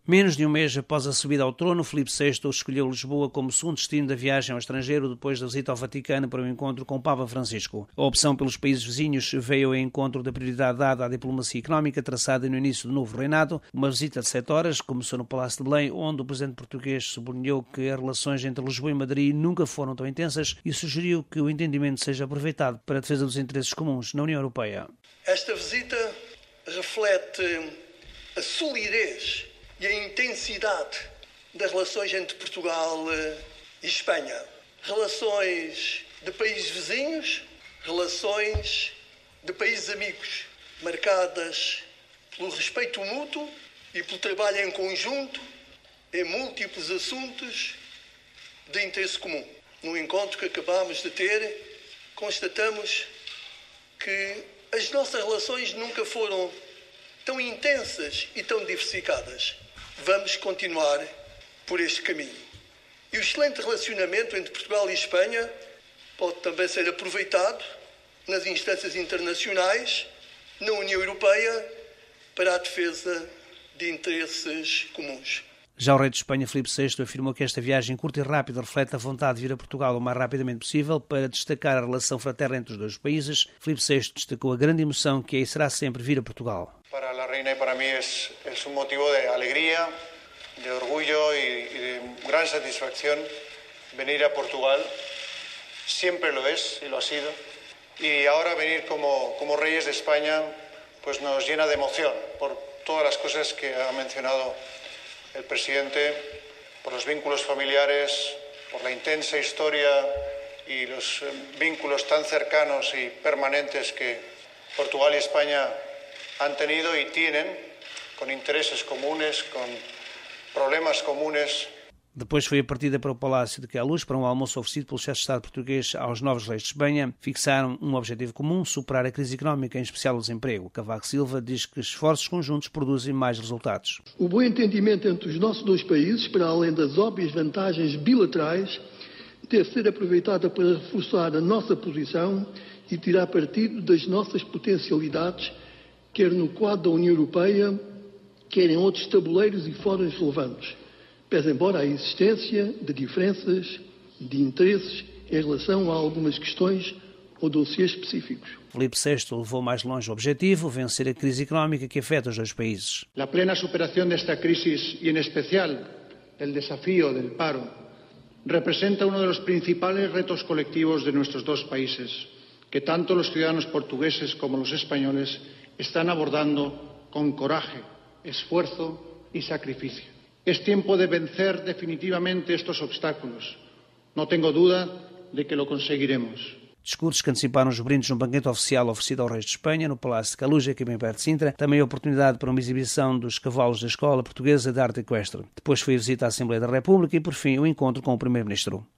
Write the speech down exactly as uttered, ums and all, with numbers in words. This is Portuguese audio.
Menos de um mês após a subida ao trono, Filipe sexto escolheu Lisboa como segundo destino da viagem ao estrangeiro depois da visita ao Vaticano para o encontro com o Papa Francisco. A opção pelos países vizinhos veio ao encontro da prioridade dada à diplomacia económica traçada no início do novo reinado. Uma visita de sete horas começou no Palácio de Belém, onde o presidente português sublinhou que as relações entre Lisboa e Madrid nunca foram tão intensas e sugeriu que o entendimento seja aproveitado para a defesa dos interesses comuns na União Europeia. Esta visita reflete a solidez e a intensidade das relações entre Portugal e Espanha. Relações de países vizinhos, relações de países amigos, marcadas pelo respeito mútuo e pelo trabalho em conjunto em múltiplos assuntos de interesse comum. No encontro que acabamos de ter, constatamos que as nossas relações nunca foram tão intensas e tão diversificadas. Vamos continuar por este caminho. E o excelente relacionamento entre Portugal e Espanha pode também ser aproveitado nas instâncias internacionais, na União Europeia, para a defesa de interesses comuns. Já o rei de Espanha, Filipe sexto, afirmou que esta viagem curta e rápida reflete a vontade de vir a Portugal o mais rapidamente possível para destacar a relação fraterna entre os dois países. Filipe sexto destacou a grande emoção que é e será sempre vir a Portugal. Para la reina y para mí es, es un motivo de alegría, de orgullo y, y de gran satisfacción venir a Portugal. Siempre lo es y lo ha sido. Y ahora venir como, como reyes de España pues nos llena de emoción por todas las cosas que ha mencionado el presidente, por los vínculos familiares, por la intensa historia y los vínculos tan cercanos y permanentes que Portugal y España han tenido y tienen, con intereses comunes, con problemas comunes. Depois foi a partida para o Palácio de Queluz para um almoço oferecido pelo chefe de Estado português aos novos reis de Espanha. Fixaram um objetivo comum, superar a crise económica, em especial o desemprego. Cavaco Silva diz que esforços conjuntos produzem mais resultados. O bom entendimento entre os nossos dois países, para além das óbvias vantagens bilaterais, deve ser aproveitada para reforçar a nossa posição e tirar partido das nossas potencialidades, quer no quadro da União Europeia, quer em outros tabuleiros e fóruns relevantes, pese embora a existência de diferenças de interesses em relação a algumas questões ou dossiês específicos. Filipe sexto levou mais longe o objetivo, vencer a crise económica que afeta os dois países. A plena superação desta crise e, em especial, o desafio do paro, representa um dos principais retos colectivos de nossos dois países, que tanto os cidadãos portugueses como os espanhóis están abordando con coraje, esfuerzo y sacrificio. Es tiempo de vencer definitivamente estos obstáculos. No tengo duda de que lo conseguiremos. Discursos que anteciparam os brindes num banquete oficial oferecido ao rei de Espanha, no Palácio de Queluz, aqui bem perto de Sintra. Também a oportunidade para uma exibição dos cavalos da Escola Portuguesa de Arte Equestre. Depois foi a visita à Assembleia da República e, por fim, o encontro com o primeiro-ministro.